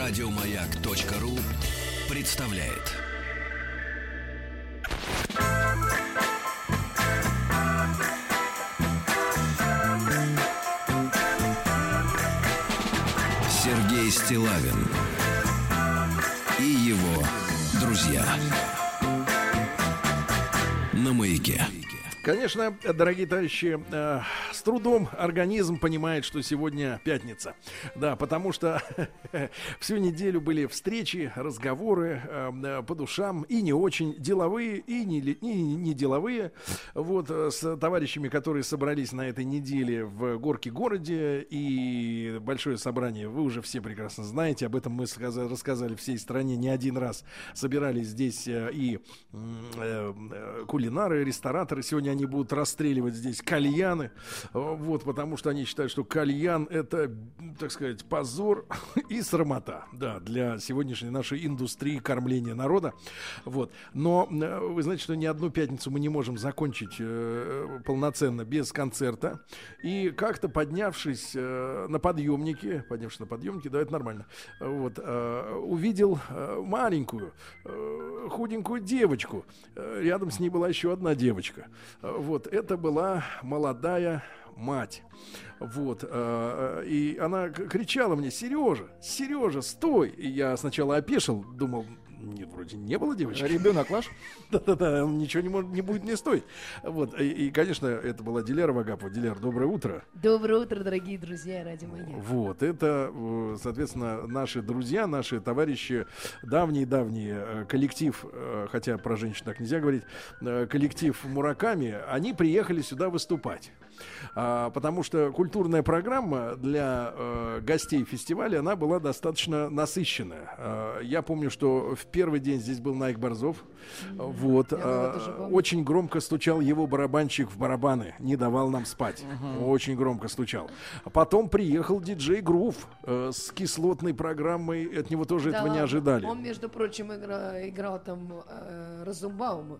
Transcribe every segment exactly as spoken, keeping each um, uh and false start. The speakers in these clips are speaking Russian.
Радиомаяк.ру представляет. Сергей Стиллавин и его друзья на Маяке. Конечно, дорогие товарищи, э, с трудом организм понимает, что сегодня пятница. Да, потому что всю неделю были встречи, разговоры э, по душам, и не очень деловые, и не, и не деловые. Вот, с товарищами, которые собрались на этой неделе в Горке-городе, и большое собрание, вы уже все прекрасно знаете, об этом мы сказали, рассказали всей стране не один раз. Собирались здесь э, и э, кулинары, рестораторы. Сегодня они будут расстреливать здесь кальяны, вот, потому что они считают, что кальян — это, так сказать, позор и срамота, да, для сегодняшней нашей индустрии кормления народа, вот. Но вы знаете, что ни одну пятницу мы не можем закончить э, полноценно без концерта, и как-то поднявшись э, на подъемнике, поднявшись на подъемнике, да, это нормально, вот, э, увидел э, маленькую, э, худенькую девочку, э, рядом с ней была еще одна девочка. Вот, это была молодая мать. Вот, э, и она кричала мне: Сережа, Сережа, стой! И я сначала опешил, думал, нет, вроде не было девочки. Ребенок ваш? Да-да-да, он ничего не, может, не будет мне стоить. Вот, и, и, конечно, это была Диляра Вагапова. Диляр, доброе утро. Доброе утро, дорогие друзья, Радио Маяк. Вот, это, соответственно, наши друзья, наши товарищи, давний-давний коллектив, хотя про женщин так нельзя говорить, коллектив Мураками, они приехали сюда выступать. А, потому что культурная программа для э, гостей фестиваля, она была достаточно насыщенная. А, я помню, что в первый день здесь был Найк Борзов. Mm-hmm. Вот, а, очень громко стучал его барабанщик в барабаны, не давал нам спать. Mm-hmm. Очень громко стучал. А потом приехал диджей Грув э, с кислотной программой. От него тоже да этого ладно. Не ожидали. Он, между прочим, играл, играл там э, Розенбаума.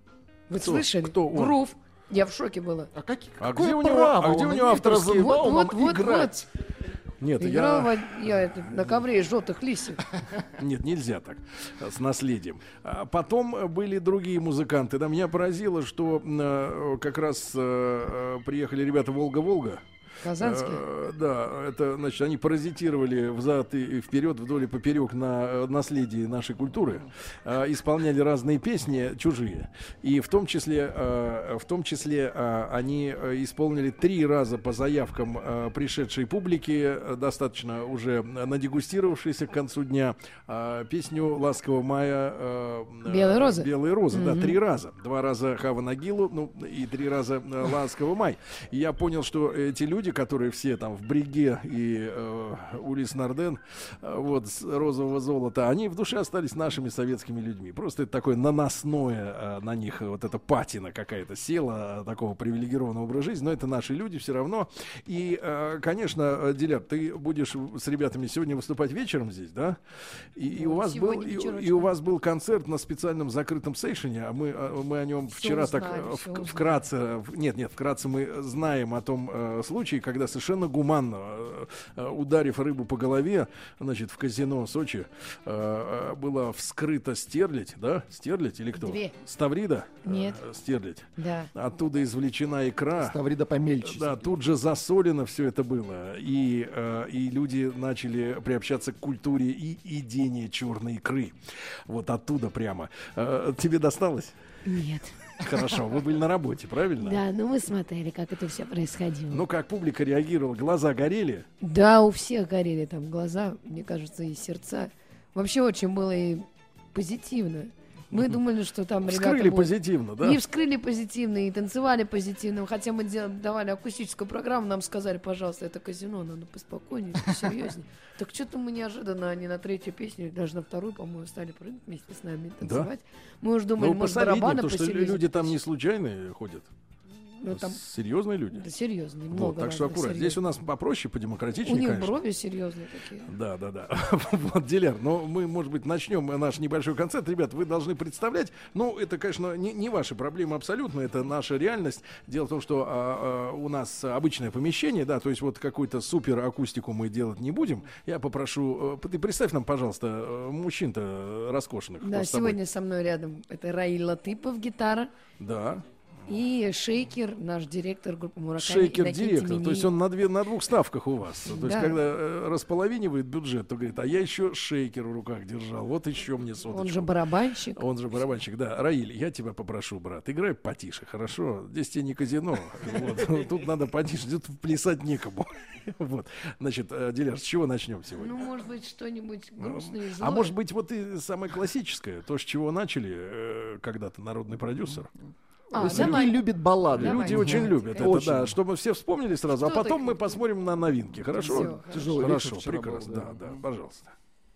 Вы кто? слышали? Кто он? Грув. Я в шоке была. А, как, а где у него, а где у него автор вот, вот, вот, играть? Вот. Нет, играл я... я это, на ковре из желтых листьев. Нет, нельзя так, с наследием. А потом были другие музыканты. Да, меня поразило, что э, как раз э, приехали ребята «Волга-Волга». Казанские? Э, да, это, значит, они паразитировали взад и вперед, вдоль и поперек на наследии нашей культуры, э, исполняли разные песни чужие, и в том числе, э, в том числе э, они исполнили три раза по заявкам э, пришедшей публики, э, достаточно уже надегустировавшейся к концу дня, э, песню «Ласкового мая» э, «Белые розы». «Белые розы», mm-hmm. да, три раза. Два раза «Хава Нагилу», ну, и три раза э, «Ласковый май». И я понял, что эти люди, которые все там в Бриге и э, Улис Нарден, э, вот, с розового золота, они в душе остались нашими советскими людьми. Просто это такое наносное э, на них, вот эта патина какая-то села, э, такого привилегированного образа жизни, но это наши люди все равно. И, э, конечно, Диляр, ты будешь с ребятами сегодня выступать вечером здесь, да? И, и, у, вас был, и, и у вас был концерт на специальном закрытом сейшене, а мы, мы о нем вчера все так узнали, в, вкратце, нет, нет, вкратце мы знаем о том э, случае, когда совершенно гуманно, э, ударив рыбу по голове, значит, в казино Сочи э, была вскрыта стерлядь, да? Стерлядь или кто? Две. Ставрида? Нет. Э, стерлядь. Да. Оттуда извлечена икра. Ставрида помельче. Да, тут же засолено все это было. И, э, и люди начали приобщаться к культуре и едения черной икры. Вот оттуда прямо. Э, тебе досталось? Нет. Хорошо, вы были на работе, правильно? Да, ну мы смотрели, как это все происходило. Ну, как публика реагировала? Глаза горели? Да, у всех горели там глаза, мне кажется, и сердца. Вообще очень было и позитивно. Мы думали, что там ребята вскрыли будут... позитивно, да? И вскрыли позитивно, и танцевали позитивно. Хотя мы дел... давали акустическую программу, нам сказали, пожалуйста, это казино, надо поспокойнее, посерьезнее. Так что-то мы неожиданно, они на третью песню, даже на вторую, по-моему, стали прыгать вместе с нами танцевать. Да? Мы уже думали, ну, может, барабаны посерьезнее. Потому что люди там не случайные ходят. Ну, там... Серьезные люди. Да, серьезные, Вот, много так что разных аккуратно. Здесь у нас попроще, У подемократичнее, них конечно. брови серьезные такие. Да, да, да. Вот, Диляр, но мы, может быть, начнем наш небольшой концерт. Ребят, вы должны представлять, ну, это, конечно, не, не ваши проблемы абсолютно, это наша реальность. Дело в том, что а, а, у нас обычное помещение, да, то есть вот какую-то супер акустику мы делать не будем. Я попрошу, ты представь нам, пожалуйста, мужчин-то роскошных. Да, вот с тобой. сегодня со мной рядом это Раиль Латыпов, гитара. Да. И Шейкер, наш директор группы Мураками. Шейкер Иннокентий директор, Минеев. то есть он на, две, на двух ставках у вас. То есть Да. когда э, располовинивает бюджет, то говорит, а я еще шейкер в руках держал, вот еще мне соточку. Он же барабанщик. Он же барабанщик, да. Раиль, я тебя попрошу, брат, играй потише, хорошо? Здесь тебе не казино. Вот. Тут надо потише, тут плясать некому. Вот. Значит, Диляр, с чего начнем сегодня? Ну, может быть, что-нибудь грустное и злое. А может быть, вот и самое классическое, то, с чего начали э, когда-то народный продюсер. А, Сергей давай. любит баллады. Давай. Люди очень любят это, Очень. да, чтобы все вспомнили сразу, а Что потом так? мы посмотрим на новинки, хорошо? Всё, хорошо. Тяжелый Хорошо, вечер вчера прекрасно, был, да, да. да, пожалуйста.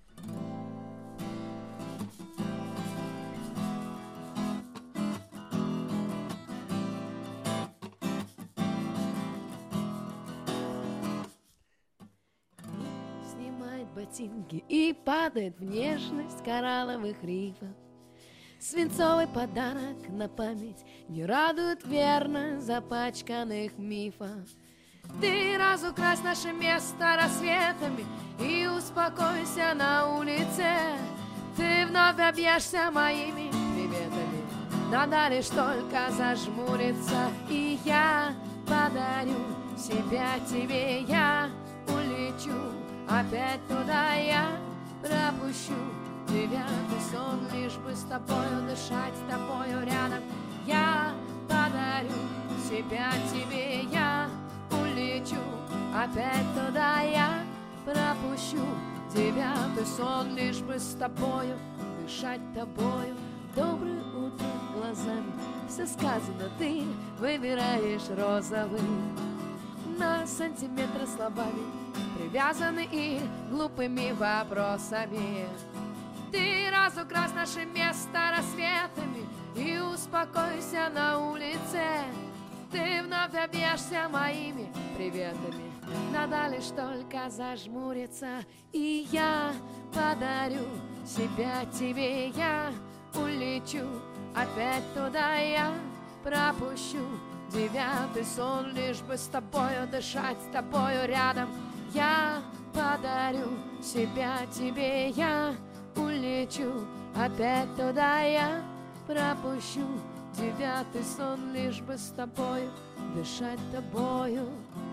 Снимает ботинки и падает в нежность коралловых рифов. Свинцовый подарок на память не радует верно запачканных мифов. Ты разукрась наше место рассветами и успокойся на улице. Ты вновь объешься моими приветами, надо лишь только зажмуриться. И я подарю себя тебе, я улечу опять туда, я пропущу девятый сон, лишь бы с тобою дышать, с тобою рядом. Я подарю себя тебе, я улечу опять туда, я пропущу девятый сон, лишь бы с тобою дышать тобою. Доброе утро глазами, все сказано, ты выбираешь розовый. На сантиметры словами привязаны и глупыми вопросами. Ты разукрась наше место рассветами и успокойся на улице. Ты вновь объешься моими приветами, надо лишь только зажмуриться. И я подарю себя тебе, я улечу опять туда, я пропущу девятый сон, лишь бы с тобою дышать, с тобою рядом. Я подарю себя тебе, я улечу опять туда, я пропущу девятый сон, лишь бы с тобою дышать тобою.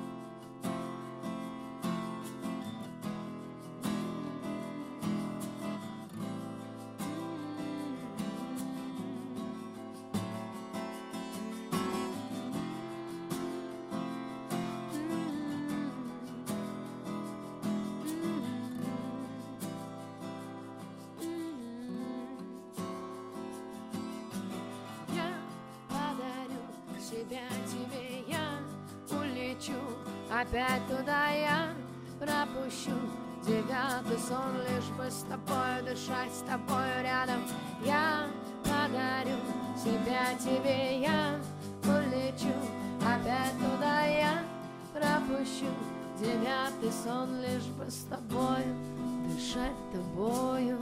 Себя тебе, я улечу опять туда, я пропущу девятый сон, лишь бы с тобой дышать, с тобой рядом. Я подарю себя тебе, я улечу опять туда, я пропущу девятый сон, лишь бы с тобою дышать тобою.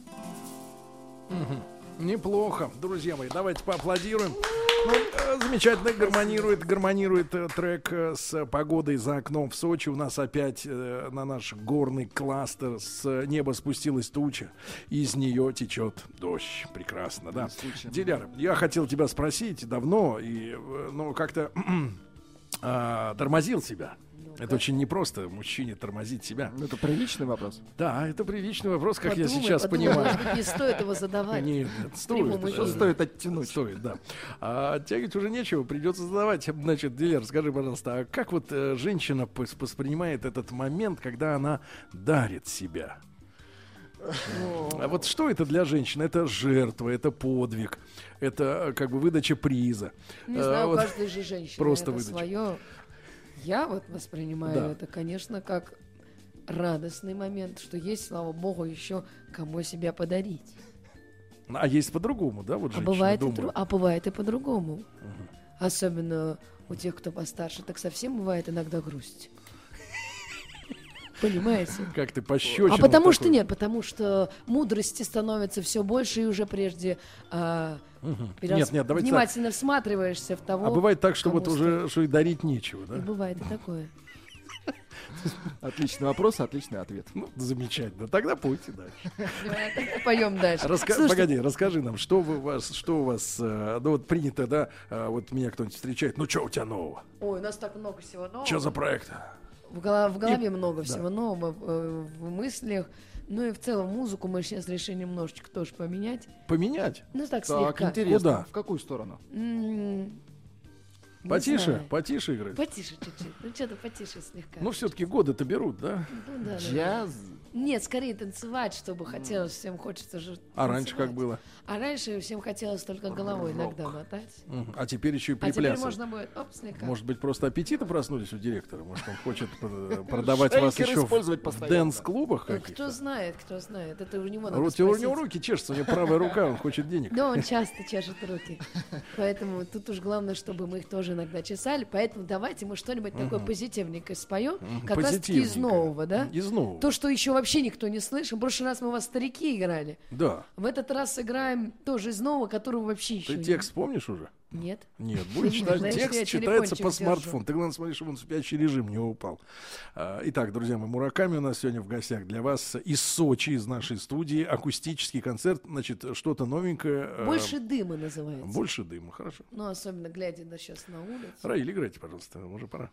Неплохо, друзья мои, давайте поаплодируем. Ну, э, замечательно гармонирует, гармонирует э, трек э, с погодой за окном в Сочи. У нас опять э, на наш горный кластер с э, неба спустилась туча, из нее течет дождь. Прекрасно, да. Диляр, я хотел тебя спросить давно, и, э, но как-то э, тормозил себя. Это очень непросто мужчине тормозить себя. Ну, это приличный вопрос. Да, это приличный вопрос, как я Подумай, сейчас подумай, понимаю. может быть, не стоит его задавать. Нет, нет, стоит. прямом эфире. э, Стоит оттянуть. Стоит, да. А оттягивать уже нечего, придется задавать. Значит, Диляр, скажи, пожалуйста, а как вот э, женщина пос- воспринимает этот момент, когда она дарит себя? А вот что это для женщины? Это жертва, это подвиг, это э, как бы выдача приза. Не А, знаю, у вот каждой же женщины просто это выдача. свое. Я вот воспринимаю Да. это, конечно, как радостный момент, что есть, слава богу, еще кому себя подарить. А есть по-другому, да, вот А женщины бывает, и думают? дру- а бывает и по-другому. особенно у тех, кто постарше, так совсем бывает иногда грусть. Понимаете? Как ты пощечину. А потому что такую. нет, потому что мудрости становится все больше, и уже прежде а, Мгм. перес- Нет, нет, давайте так. внимательно всматриваешься в того. А бывает так, что кому вот уже что и дарить нечего, И да? бывает и такое. Отличный вопрос, отличный ответ. Ну, замечательно. Тогда пойте дальше. Поем дальше. Раска- Слушайте, Погоди, расскажи нам, что вы, у вас, что у вас, э, ну вот принято, да, э, вот меня кто-нибудь встречает, ну что у тебя нового? Ой, у нас так много всего нового. Что за проект? В, голо- в голове И- много да. всего нового, э, в мыслях. Ну и в целом музыку мы сейчас решили немножечко тоже поменять. Поменять? Ну так, Так, слегка. интересно. Куда? В какую сторону? М, не Потише, знаю. потише играть. Потише чуть-чуть. Ну что-то потише слегка. Ну, все-таки годы-то берут, да? Ну, да, да. Джаз. Нет, скорее танцевать, чтобы хотелось, всем хочется же А раньше как танцевать. было? А раньше всем хотелось только головой иногда мотать. Мгм. А теперь еще и А теперь приплясывать. можно будет, оп, слегка. Может быть, просто аппетиты проснулись у директора? Может, он хочет э, продавать вас Шейкер еще в использовать постоянно. дэнс-клубах Ну, каких-то? кто знает, кто знает. Это у него надо Ру- У него спросить. руки чешутся, у него правая рука, он хочет денег. Да, он часто чешет руки. Поэтому тут уж главное, чтобы мы их тоже иногда чесали. Поэтому давайте мы что-нибудь такое позитивненькое споем. Как раз таки из Позитивненькое. нового, да? Из нового. То, что еще вообще никто не слышал. В прошлый раз мы у вас старики играли. Да. В этот раз сыграем тоже из нового, которого вообще еще Ты не- текст помнишь уже? Нет. Нет, будешь Нет, читать. знаешь, я Текст читается телефончик по держу. смартфону. Ты, главное, смотри, чтобы он в спящий режим не упал. А, Итак, друзья мои, Мураками у нас сегодня в гостях для вас из Сочи, из нашей студии. Акустический концерт, значит, что-то новенькое. а, Больше дыма называется. Больше дыма, хорошо. Ну, особенно глядя на сейчас на улицу. Раиль, играйте, пожалуйста, уже пора.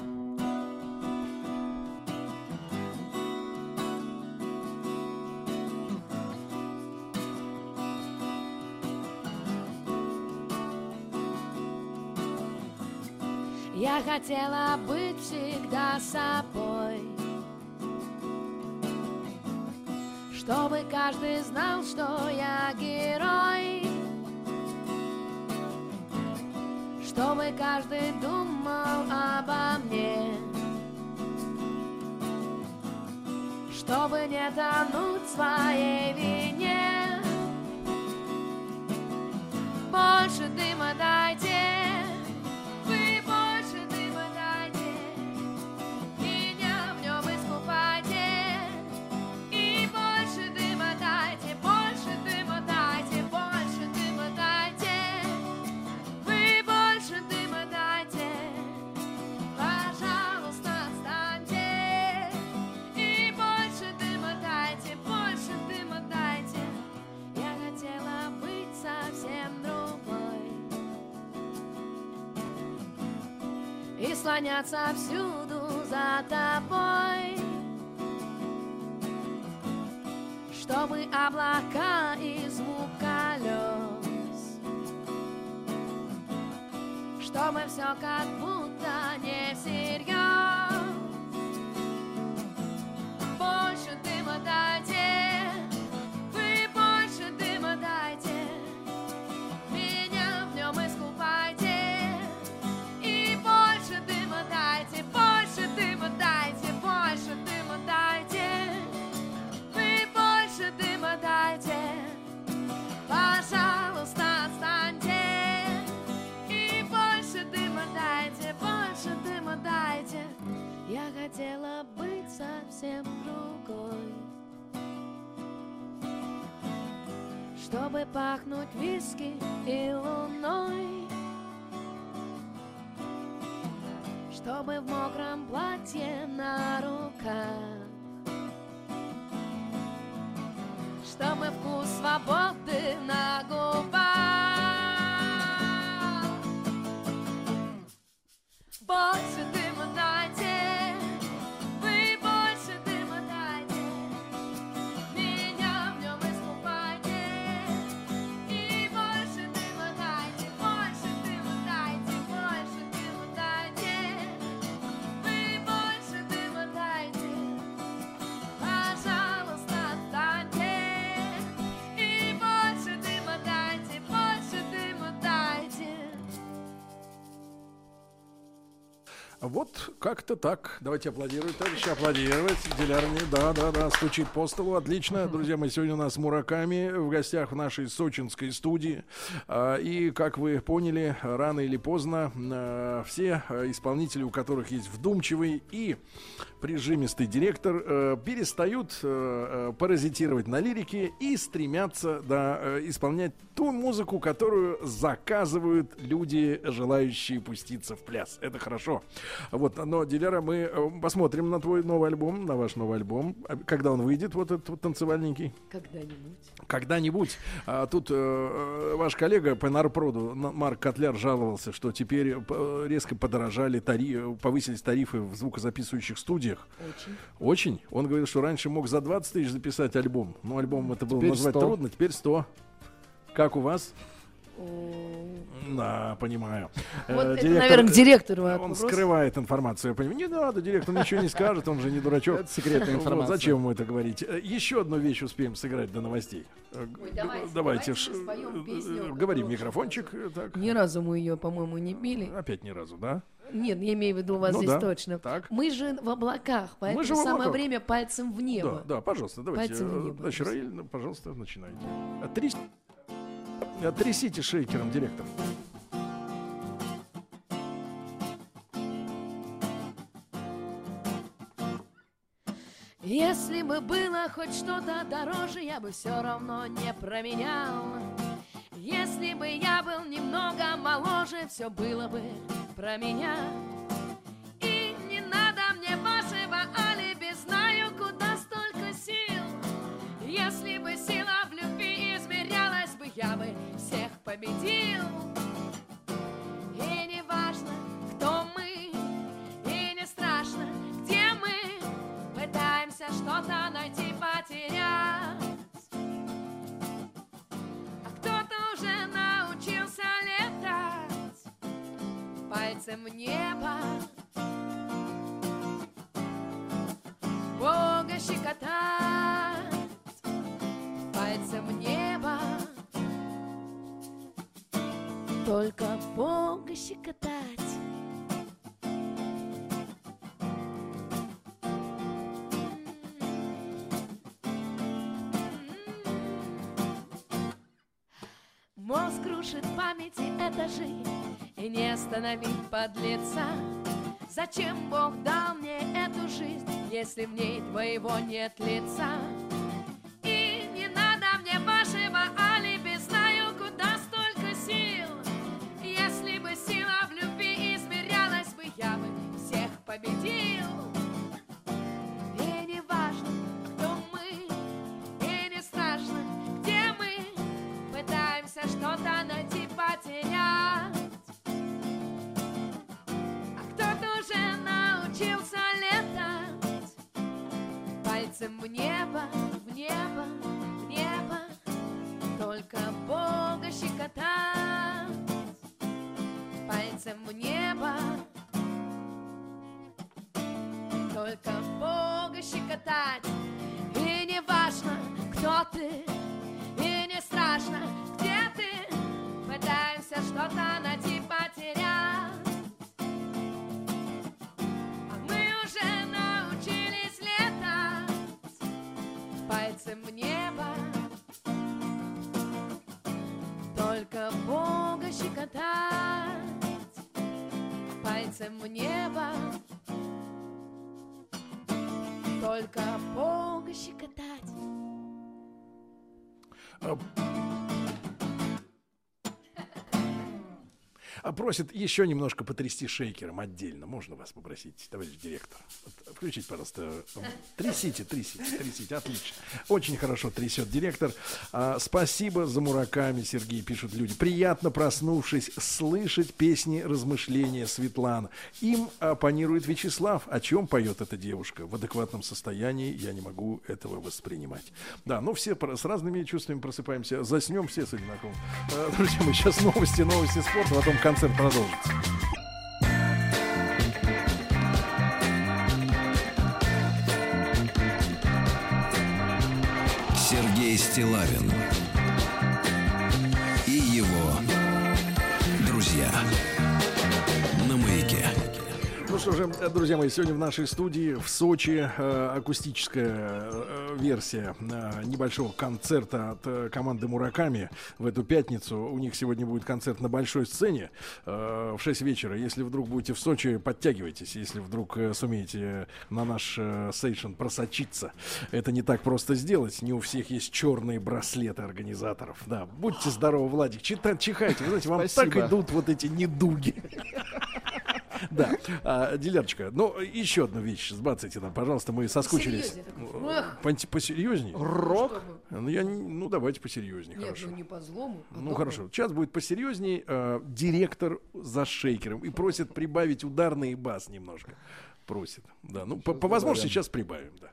Я хотела быть всегда собой, чтобы каждый знал, что я герой, чтобы каждый думал обо мне, чтобы не тонуть в своей вине. Больше дыма дайте, вы больше дыма дайте, меня в нем искупайте. И больше дыма дайте, больше дыма дайте, больше дыма дайте, вы больше дыма дайте, пожалуйста, отстаньте. И больше дыма дайте, больше дыма дайте. Я хотела быть совсем другой и слоняться всюду за тобой, чтобы облака и звук колес, чтобы все как будто не всерьез. Больше дыма дайте, вы больше дыма дайте, меня в нем искупайте. И больше дыма дайте, больше дыма дайте, больше дыма дайте, вы больше дыма дайте, пожалуйста, отстаньте. И больше дыма дайте, больше дыма дайте. Я хотела быть совсем другой, чтобы пахнуть виски и луной, чтобы в мокром платье на руках, чтобы вкус свободы на губах. Больше дыма дайте, вы больше дыма дайте, меня в нем искупайте. И больше дыма дайте, больше дыма дайте, больше дыма дайте, вы больше дыма дайте, пожалуйста, отстаньте. И больше дыма Вот как-то так. Давайте аплодировать, товарищи, аплодировать. Дилярни, да, да, да, стучит по столу. Отлично. Друзья мои, сегодня у нас Мураками в гостях в нашей сочинской студии. И, как вы поняли, рано или поздно все исполнители, у которых есть вдумчивый и прижимистый директор, перестают паразитировать на лирике и стремятся, да, исполнять ту музыку, которую заказывают люди, желающие пуститься в пляс. Это хорошо. Вот, но, Диляра, мы посмотрим на твой новый альбом, на ваш новый альбом. Когда он выйдет, вот этот вот танцевальненький? Когда-нибудь. Когда-нибудь. А, тут э, ваш коллега по Нарпроду, Марк Котляр, жаловался, что теперь резко подорожали, тари... повысились тарифы в звукозаписывающих студиях. Очень. Очень. Он говорил, что раньше мог за двадцать тысяч записать альбом. Но альбом это было Теперь назвать сто. трудно, теперь сто. Как у вас? О, Да, понимаю. Вот Э, это, директор, наверное, к директору Он вопрос. скрывает информацию, я понимаю. Не надо, директор ничего не скажет, он же не дурачок. Это секретная Вот, информация. зачем ему это говорить? Э, Еще одну вещь успеем сыграть до новостей. Э, Ой, г- давайте, давайте, давайте ш- мы споем песню, э, которую говори в очень микрофончик. э, Так. Ни разу мы ее, по-моему, не пели. Опять ни разу, да? Нет, я имею в виду вас Ну здесь да. точно. Так. Мы же в облаках, поэтому же в самое облаках. время пальцем в небо. Да, да, пожалуйста, давайте. Пальцем в э, небо, Значит, просто. Раиль, ну, пожалуйста, начинайте. А тряс- а Трясите шейкером, директор. Если бы было хоть что-то дороже, я бы все равно не променял. Если бы я был немного моложе, все было бы про меня. И не надо мне вашего алиби, знаю, куда столько сил. Если бы сила в любви измерялась бы, я бы всех победил. И не важно, кто мы, и не страшно, где мы, пытаемся что-то найти, потерять. А кто-то уже научился летать пальцем в небо, Бога щекотать пальцем в небо, только Бога щекотать. Мозг крушит памяти этажи, и не остановить подлеца. Зачем Бог дал мне эту жизнь, если в ней твоего нет лица? И не надо мне вашего алиби, знаю, куда столько сил. Если бы сила в любви измерялась бы, я бы всех победил. И не важно, кто мы, и не страшно, где мы, пытаемся что-то найти, потерять. А кто-то уже научился летать пальцем в небо, в небо, в небо, только Бога щекотать пальцем в небо, только Бога щекотать. И не важно, кто ты, и не страшно, где ты, пытаемся что-то найти, потерять. А мы уже научились летать пальцем в небо, только Бога щекотать пальцем в небо, только Бога щекотать. А, а просит еще немножко потрясти шейкером отдельно. Можно вас попросить, товарищ директор? Вот, включите, пожалуйста. Трясите, трясите, трясите. Отлично. Очень хорошо трясет директор. А, спасибо за Мураками, Сергей, пишут люди. Приятно, проснувшись, слышать песни размышления Светланы. Им оппонирует Вячеслав. О чем поет эта девушка? В адекватном состоянии я не могу этого воспринимать. Да, ну все про- с разными чувствами просыпаемся. Заснем все с одинаковым. А, друзья мои, сейчас новости, новости спорта, потом концерт продолжится. Сергей Стиллавин и его друзья на Маяке. Ну что же, друзья мои, сегодня в нашей студии в Сочи э, акустическая э, версия э, небольшого концерта от э, команды Мураками в эту пятницу. У них сегодня будет концерт на большой сцене э, в шесть вечера. Если вдруг будете в Сочи, подтягивайтесь. Если вдруг э, сумеете на наш э, сейшн просочиться. Это не так просто сделать. Не у всех есть черные браслеты организаторов. Да, будьте здоровы, Владик. Чита- чихайте. Вы знаете, вам Спасибо. так идут вот эти недуги. Да, а, Дилярочка, ну, еще одну вещь сбацайте нам, пожалуйста, мы соскучились. Посерьезнее такой. Эх. Понти- Посерьезнее? Рок? Ну, я, не- ну, давайте посерьезнее, Нет, хорошо. ну не по злому. а Ну, доброму. хорошо. Сейчас будет посерьезней. э, директор за шейкером и просит прибавить ударный и бас немножко. Просит. Да, ну, по, по возможности сейчас прибавим, да.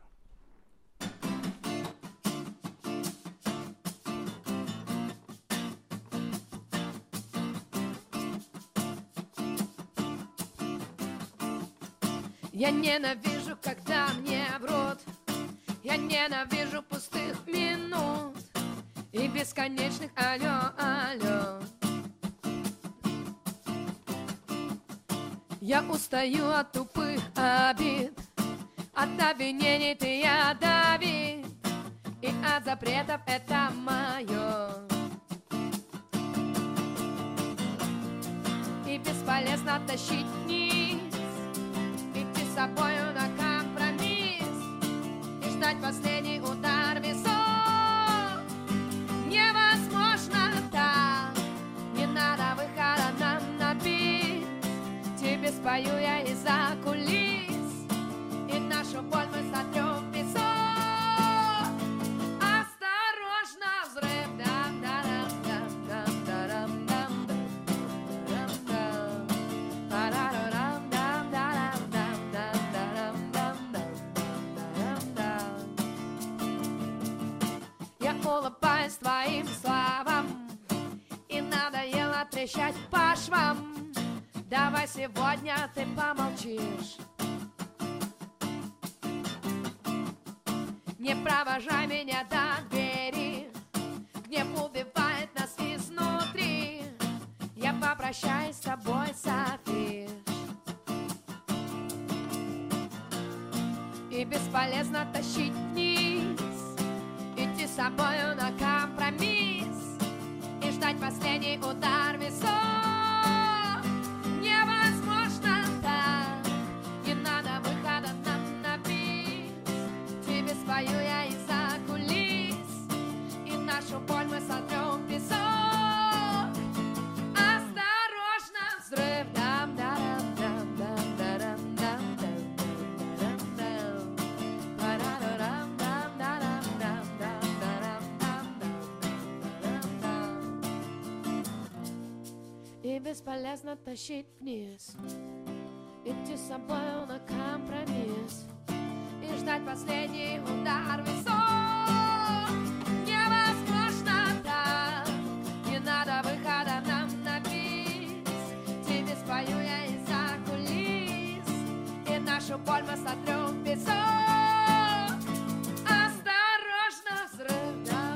Я ненавижу, когда мне врут. Я ненавижу пустых минут и бесконечных алло, алло. Я устаю от тупых обид, от обвинений ты я Давид, и от запретов это мое. И бесполезно тащить вниз, идти с собою на компромисс и ждать последний удар весов. Невозможно так, не надо выхода нам на бис. Тебе спою я из-за кулис, и нашу боль мы сотрем в песок. Осторожно, взрыв, дам-дам-дам-дам-дам-дам-дам. Я улыбаюсь твоим словам, и надоело трещать по швам. Давай сегодня ты помолчишь, не провожай меня до двери. Гнев убивает нас изнутри. Я попрощаюсь с тобой, Софиш. И бесполезно тащить вниз, идти с собою на компромисс и ждать последний удар весов. Невозможно так, не надо выхода нам на бис. Тебе спою я из-за кулис, и нашу боль мы сотрем в песок. Осторожно, взрыв, и бесполезно тащить вниз, идти с собою на компромисс и ждать последний удар весов. Невозможно так, не надо выхода нам на бис. Тебе спою я из-за кулис, и нашу боль мы сотрем в песок. Осторожно, взрыв,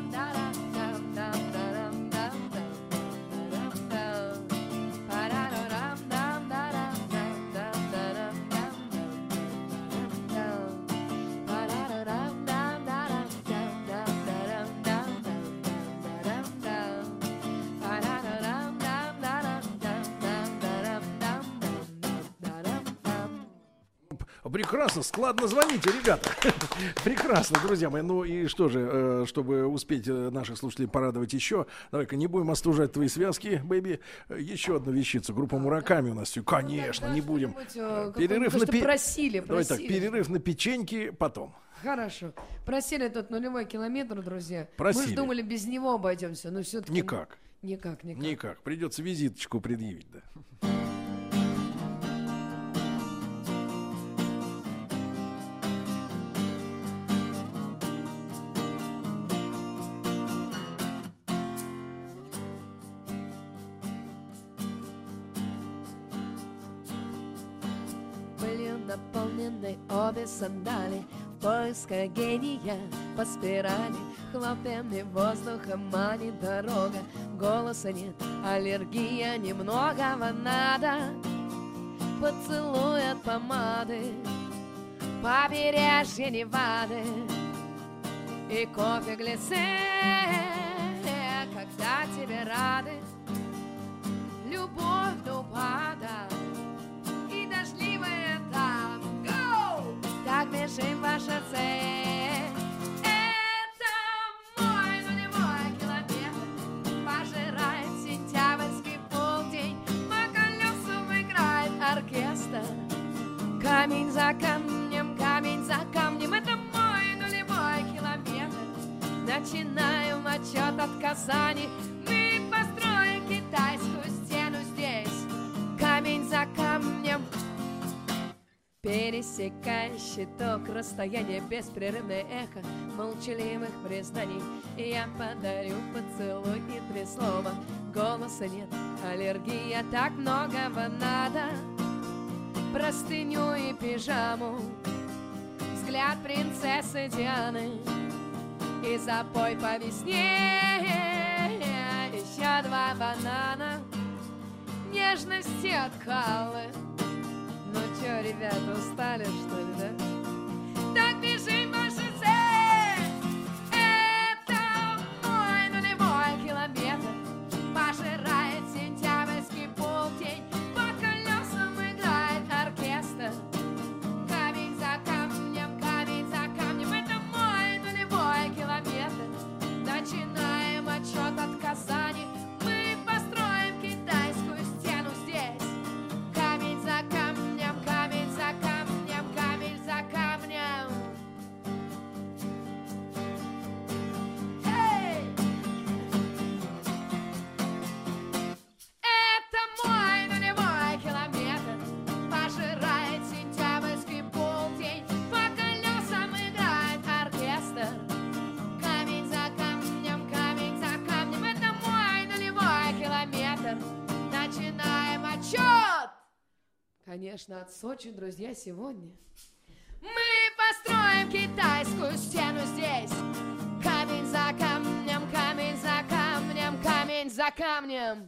Прекрасно, складно звоните, ребята. Прекрасно, друзья мои. Ну и что же, э, чтобы успеть э, наших слушателей порадовать еще, давай-ка не будем остужать твои связки, бэйби. Еще одну вещицу. Группа Мураками у нас все. Конечно, не будем. Перерыв на пе- просили, Давай так, просили. перерыв на печеньки потом. Хорошо. Просили тот нулевой километр, друзья. Мы Просили. же думали, без него обойдемся, но все-таки... Никак. Никак, никак. Никак. Придется визиточку предъявить, да. Были наполнены обе сандали в поисках гения по спирали. Хлопьями воздуха манит дорога. Голоса нет, аллергия немногого надо. поцелуй от помады, побережье Невады и кофе глиссе, когда тебе рады любовь до упада и дождливые там. Go! Так бежим по шоссе. Это мой, но не мой километр, пожирает сентябрьский полдень, по колесам играет оркестр. Камень за камнем, камень за камнем, это мой нулевой километр. Начинаем отчет от Казани, мы построим китайскую стену здесь. Камень за камнем, пересекая щиток, расстояние, беспрерывное эхо молчаливых признаний. Я подарю поцелуй и три слова, голоса нет, аллергия, так многого надо. Простыню и пижаму, взгляд принцессы Дианы, и запой по весне еще два банана, нежности от Халлы. Ну чё, ребята, устали, что ли, да? Так бежим по шоссе. Это мой нулевой километр, пожирает сентябрьский полдень, по колесам играет оркестр. Камень за камнем, камень за камнем, это мой нулевой километр. Начинаем отчет от Казани, мы построим китайскую стену здесь. Камень за камнем, камень за камнем, камень за камнем. Эй! Это мой нулевой километр, пожирает сентябрьский полдень, по колесам играет оркестр. Камень за камнем, камень за камнем, это мой нулевой километр. Начинаем отчет! Конечно, от Сочи, друзья, сегодня мы построим китайскую стену здесь. Камень за камнем, камень за камнем, камень за камнем.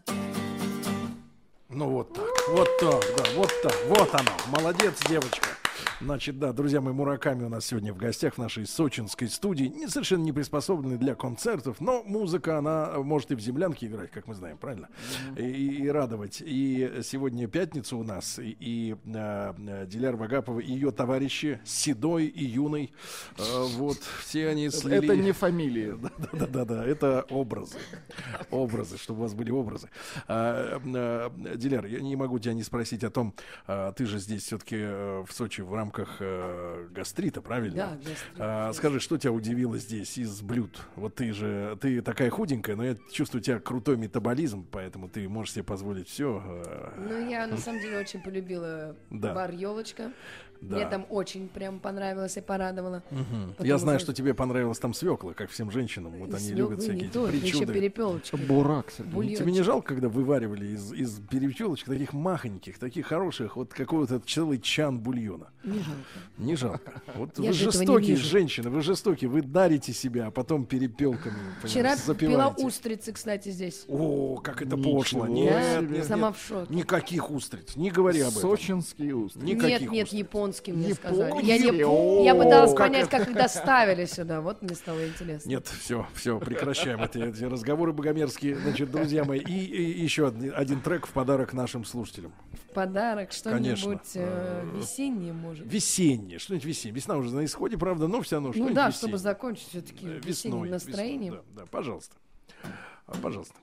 Ну вот так, вот так, да, вот так, вот оно. Молодец, девочка. Значит, да, друзья мои, Мураками у нас сегодня в гостях в нашей сочинской студии. Не, совершенно не приспособленной для концертов, но музыка, она может и в землянке играть, как мы знаем, правильно? Mm-hmm. И, и радовать. И сегодня пятница у нас, и, и э, Диляра Вагапова и ее товарищи Седой и Юный. Э, вот, все они слили... Это не фамилии. Да-да-да, это образы. Образы, чтобы у вас были образы. А, а, Диляр, я не могу тебя не спросить о том, а, ты же здесь все-таки в Сочи в рамках э, гастрита, правильно? Да, гастрит. А, скажи, что тебя удивило здесь из блюд? Вот ты же, ты такая худенькая, но я чувствую у тебя крутой метаболизм, поэтому ты можешь себе позволить все. Э, Ну, я на самом деле очень полюбила Да. бар «Елочка». Да. Мне там очень прям понравилось и порадовало. Мгм. Потому Я знаю, что- что тебе понравилась там свекла, как всем женщинам. Вот они Свёклы любят не всякие то, еще причуды. перепелочка. Бурак, Сергей. Бульончик. Тебе не жалко, когда вываривали из, из перепелочек таких махоньких, таких хороших, вот какой-то целый чан бульона? Не жалко. Не жалко. Вот Я вы же этого не жестокие вижу. женщины, вы жестокие, вы дарите себя, а потом перепелками Вчера понимаешь, пила запиваете. устрицы, кстати, здесь. О, как это Ничего пошло. себе. Нет, Да, нет, сама нет. в шоке. Никаких устриц, не говори об этом. Сочинские устрицы. Никаких Нет, нет, устриц. японские мне Японские? сказали. Я, не... О, я пыталась как понять, это? как их доставили сюда. Вот мне стало интересно. Нет, все, все, прекращаем эти, эти разговоры богомерзкие. Значит, друзья мои, и, и еще один, один трек в подарок нашим слушателям. В подарок Конечно. что-нибудь э, весеннее, может. Весеннее, что-нибудь весеннее. Весна уже на исходе, правда, но все равно Ну что-нибудь да, весеннее. чтобы закончить все-таки Э, весенним настроением. весной, да, да, пожалуйста. А, Пожалуйста.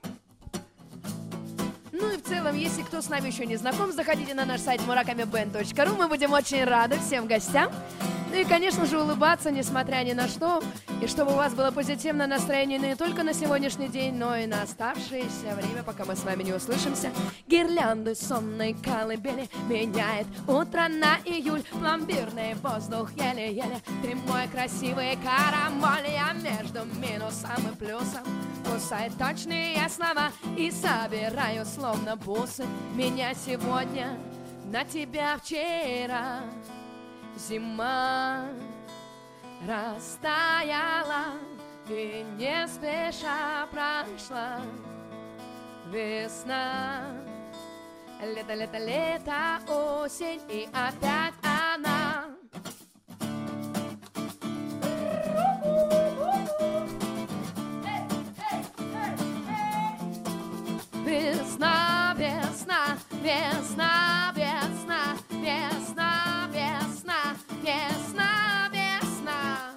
Ну и в целом, если кто с нами еще не знаком, заходите на наш сайт мураками бенд точка ру. Мы будем очень рады всем гостям. Ну и, конечно же, улыбаться, несмотря ни на что. И чтобы у вас было позитивное настроение не только на сегодняшний день, но и на оставшееся время, пока мы с вами не услышимся. Гирлянды сонной колыбели меняет утро на июль. Пломбирный воздух еле-еле. Ты мой красивый карамоль. Я между минусом и плюсом кусаю точные слова и собираю словно бусы. Меня сегодня, на тебя вчера. Зима растаяла и не спеша прошла. Весна Лето, лето, лето, осень, и опять она. Весна, весна, весна, весна, весна, весна, весна, весна.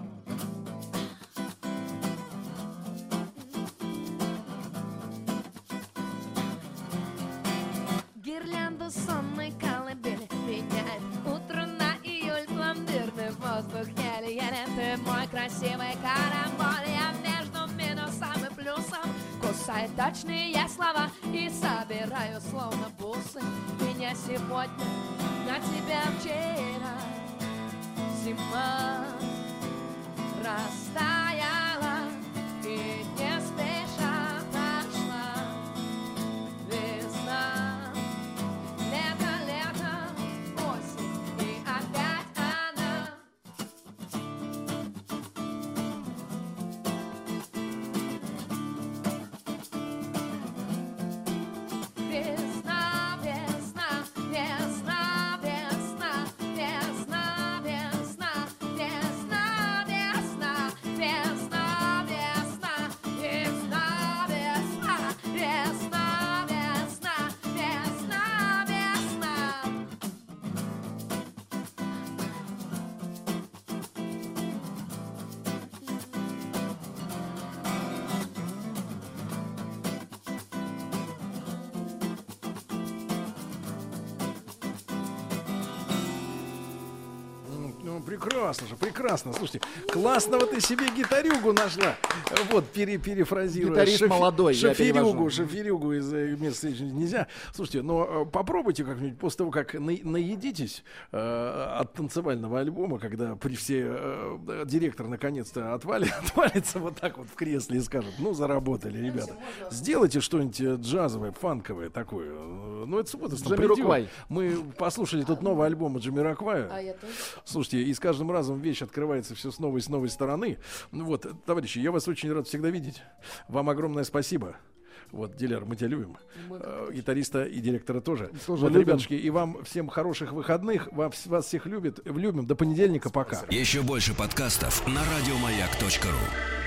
Гирлянда сонной колыбели меняет утро на июль, пломбирный воздух еле-еле. Ты мой красивый карамболь, я между минусом и плюсом кусаю точные слова и собираю словно бусы. Меня сегодня, на тебя вчера. Зима растаяла и не спеша прошла. Весна, лето, лето, осень, и опять она. Весна, весна, весна, весна, весна, весна, весна, весна, весна, весна, весна, весна, весна, весна, весна, весна. Ну, прекрасно же, прекрасно. Слушайте, классного ты себе гитарюгу нашла. Вот, пере, перефразируя. Гитарист молодой, я шоферюгу, перевожу. шоферюгу из э, мест встречи нельзя. Слушайте, но э, попробуйте как-нибудь после того, как на, наедитесь э, от танцевального альбома, когда при все э, директор наконец-то отвали, отвалится вот так вот в кресле и скажет: ну, заработали, ребята. Сделайте что-нибудь э, джазовое, фанковое такое. Э, Ну, это с возрастом Джамироквай. придет. Мы послушали тут новый альбом Джамироквая. А я тоже. Слушайте, и с каждым разом вещь открывается все с новой, с новой стороны. Ну вот, товарищи, я вас очень рад всегда видеть. Вам огромное спасибо. Вот, Диляр, мы тебя любим. Э, гитариста и директора тоже. Тоже вот, любим. ребятушки, и вам всем хороших выходных. Вас, вас всех любит, любим. До понедельника, пока. Еще больше подкастов на радиомаяк точка ру.